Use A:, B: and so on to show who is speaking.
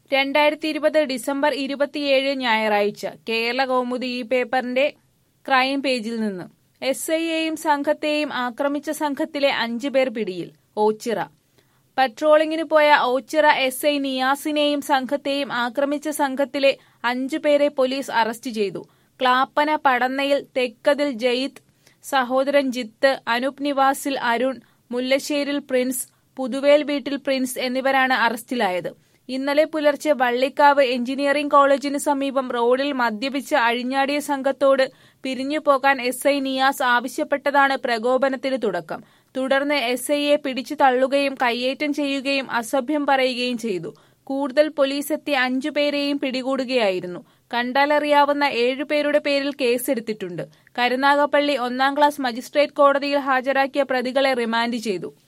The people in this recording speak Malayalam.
A: 2020 ഡിസംബർ 27 ഞായറാഴ്ച കേരള കൗമുദി ഈ പേപ്പറിന്റെ ക്രൈം പേജിൽ നിന്ന് SIയെയും സംഘത്തെയും ആക്രമിച്ച സംഘത്തിലെ 5 പേർ പിടിയിൽ. ഓച്ചിറ പട്രോളിംഗിന് പോയ ഓച്ചിറ SI നിയാസിനെയും സംഘത്തെയും ആക്രമിച്ച സംഘത്തിലെ 5 പേരെ പോലീസ് അറസ്റ്റ് ചെയ്തു. ക്ലാപ്പന പടന്നയിൽ തെക്കതിൽ ജയിത്ത്, സഹോദരൻ ജിത്ത്, അനൂപ് നിവാസിൽ അരുൺ, മുല്ലശ്ശേരിൽ പ്രിൻസ്, പുതുവേൽ വീട്ടിൽ പ്രിൻസ് എന്നിവരാണ് അറസ്റ്റിലായത്. ഇന്നലെ പുലർച്ചെ വള്ളിക്കാവ് എഞ്ചിനീയറിംഗ് കോളേജിന് സമീപം റോഡിൽ മദ്യപിച്ച് അഴിഞ്ഞാടിയ സംഘത്തോട് പിരിഞ്ഞു പോകാൻ SI നിയാസ് ആവശ്യപ്പെട്ടതാണ് പ്രകോപനത്തിന് തുടക്കം. തുടർന്ന് SIയെ പിടിച്ചു തള്ളുകയും കയ്യേറ്റം ചെയ്യുകയും അസഭ്യം പറയുകയും ചെയ്തു. കൂടുതൽ പോലീസെത്തി 5 പേരെയും പിടികൂടുകയായിരുന്നു. കണ്ടാലറിയാവുന്ന 7 പേരുടെ പേരിൽ കേസെടുത്തിട്ടുണ്ട്. കരുനാഗപ്പള്ളി 1ാം ക്ലാസ് മജിസ്ട്രേറ്റ് കോടതിയിൽ ഹാജരാക്കിയ പ്രതികളെ റിമാൻഡ് ചെയ്തു.